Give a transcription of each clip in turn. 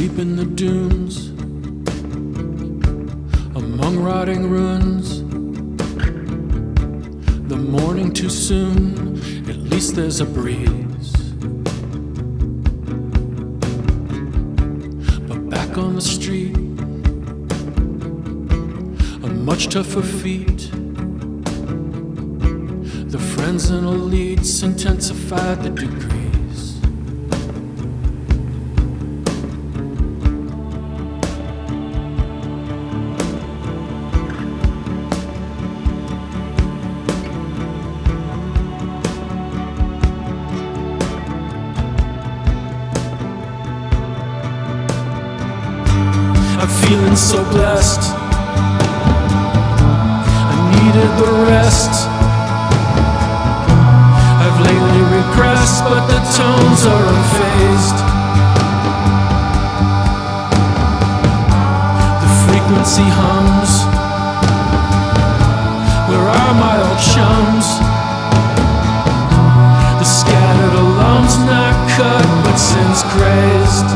Asleep in the dunes, among rotting ruins. The morning too soon, at least there's a breeze. But back on the street, a much tougher feat. The friends and elites intensified the degrees. I'm feeling so blessed. I needed the rest. I've lately regressed, but the tones are unfazed. The frequency hums. Where are my old chums? The scattered alums not cut, but sins crazed.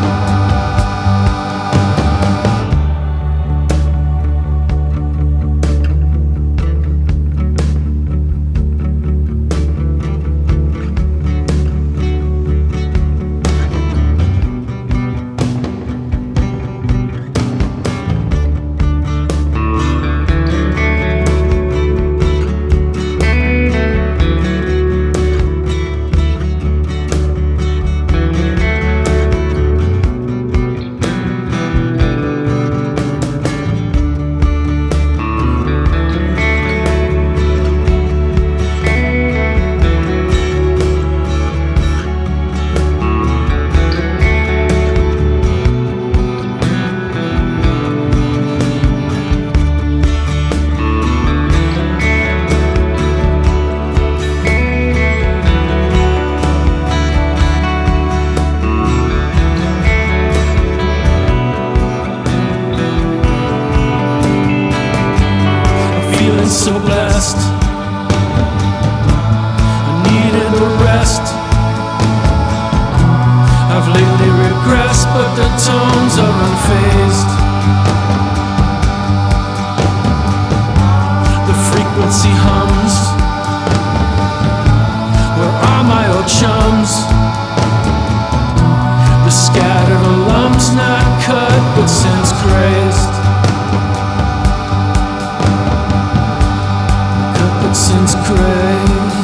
So blessed, I needed the rest. I've lately regressed, but the tones are unfazed. The frequency hums. Where are my old chums? The scattered alums not cut, but sins crazed. Since crazed.